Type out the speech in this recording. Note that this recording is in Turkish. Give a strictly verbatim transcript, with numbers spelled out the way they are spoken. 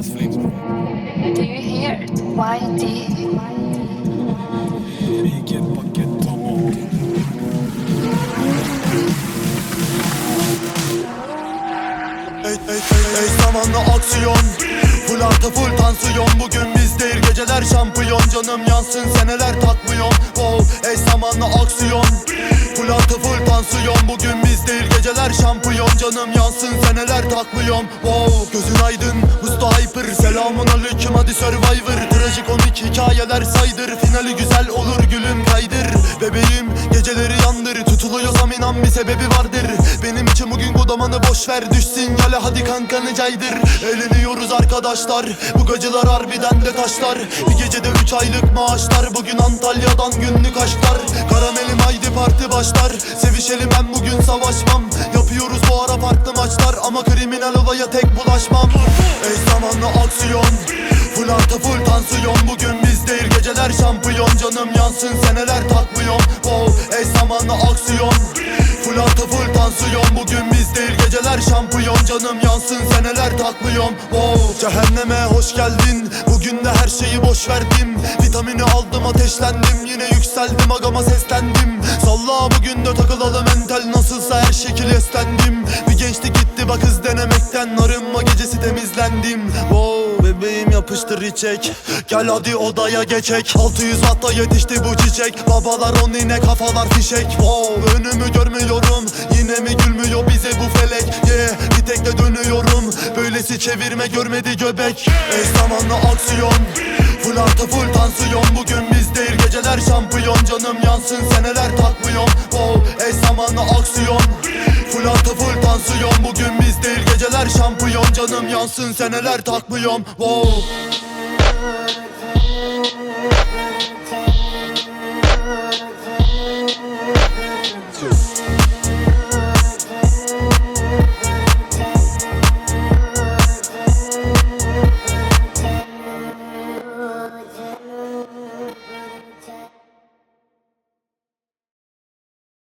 Do you hear it? Y D. Egen paket tamam. Ey ey ey ey zamanla aksiyon. Full artı full tansiyon. Bugün biz değil geceler şampiyon. Canım yansın seneler takmıyorum. Wow ey zamanla aksiyon. Full artı full tansiyon. Bugün biz değil geceler şampiyon. Canım yansın seneler takmıyorum. Wow gözün aydın Musta Hyper. Selamun aleyküm hadi Survivor. Trajikomik hikayeler saydır. Finali güzel olur gülüm kaydır. Bebeğim geceleri yandır. Tutuluyorsam inan bir sebebi vardır. Benim için bugün kodamanı boş ver. Düş sinyale hadi kankanı caydır. Eğleniyoruz arkadaşlar. Bu gacılar harbiden de taşlar. Bir gecede üç aylık maaşlar. Bugün Antalya'dan günlük aşklar. Karamelim haydi parti başlar. Sevişelim ben bugün savaşmam. Yapıyoruz bu ara farklı maçlar. Ama kriminal olaya tek bulaşmam. Ey zamanla aksiyon. Full artı full tansiyon. Bugün biz değil geceler şampiyon. Canım yansın seneler takmıyorum. Wow ey zamanla aksiyon. Full artı full tansiyon. Bugün biz değil geceler şampiyon. Canım yansın seneler takmıyorum. Wow cehenneme hoş geldin. Bugün de her şeyi boş verdim. Vitamini aldım ateşlendim. Yine yükseldim agama seslendim. Salla bugün de takılalım mental. Nasılsa her şekil eslendim. Bir gençlik gitti bak hız denemekten. Arınma gecesi temizlendim. Wow bebeğim yapıştır içek. Gel hadi odaya geçek. altı yüz watta yetişti bu çiçek. Babalar on yine kafalar fişek. Wow önümü görmüyorum. Yine mi gülmüyor bize bu felek? Yeah bir tek de dönüyorum. Böylesi çevirme görmedi göbek. Ey zamanla aksiyon. Full artı full tansiyon. Bugün biz değil geceler şampiyon. Canım yansın seneler takmıyorum. Wow ey zamanla aksiyon. Full artı full tansiyon. Bugün biz değil geceler şampiyon. Canım yansın seneler takmıyorum. Wow.